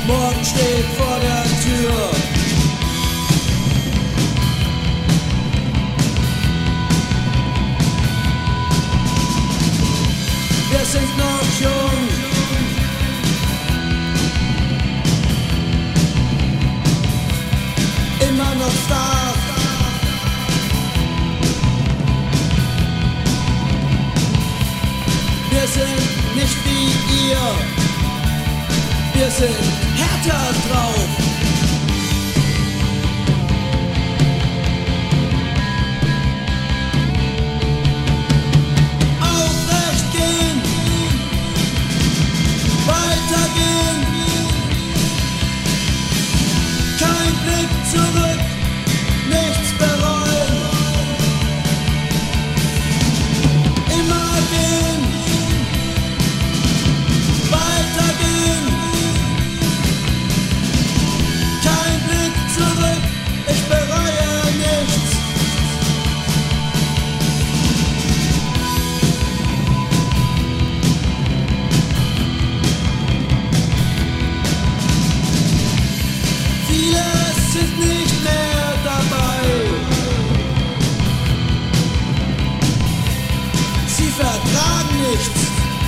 Morgen steht vor der Tür. Wir sind noch jung. Immer noch stark. Wir sind nicht wie ihr. Wir sind härter drauf. Aufrecht gehen, weitergehen. Kein Blick zurück, nichts bereuen. Immer gehen, weitergehen. Kein Blick zurück, ich bereue nichts. Viele sind nicht mehr dabei. Sie vertragen nichts.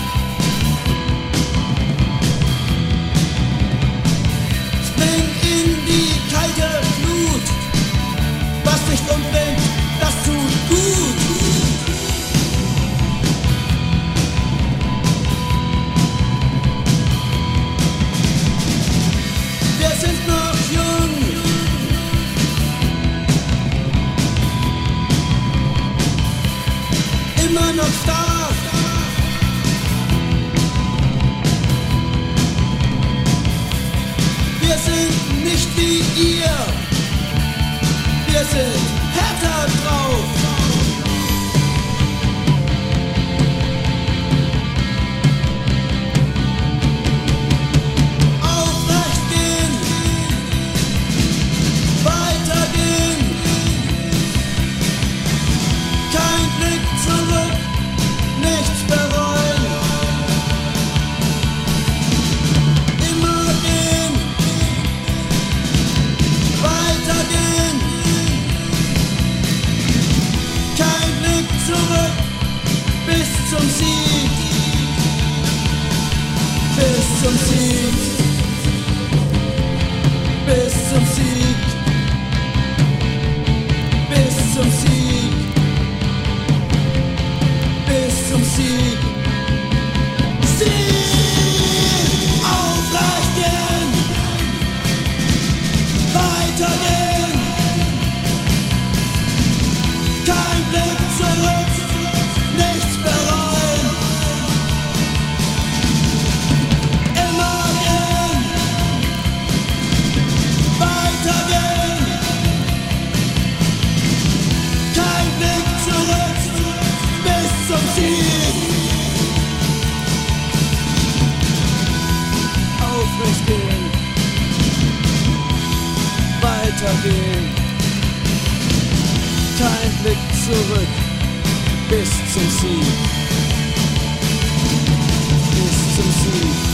Spring in die kalte Flut. Was dich umbringt, das tut gut. Wir sind noch jung. Immer noch stark. Wir sind nicht wie ihr. Wir sind härter drauf. Aufrecht gehen, weitergehen. Kein Blick zurück, nichts bereuen. Immer gehen, weitergehen. Kein Blick zurück, bis zum Sieg. Bis zum Sieg. Bis zum Sieg. Bis zum Sieg. Bis zum Sieg. Sieg! Aufrecht gehen! Weitergehen! Kein Blick zurück, nichts bereuen! Immer gehen! Weitergehen! Kein Blick zurück, bis zum Sieg! Aufrecht gehen, weitergehen, kein Blick zurück, bis zum Sieg, bis zum Sieg.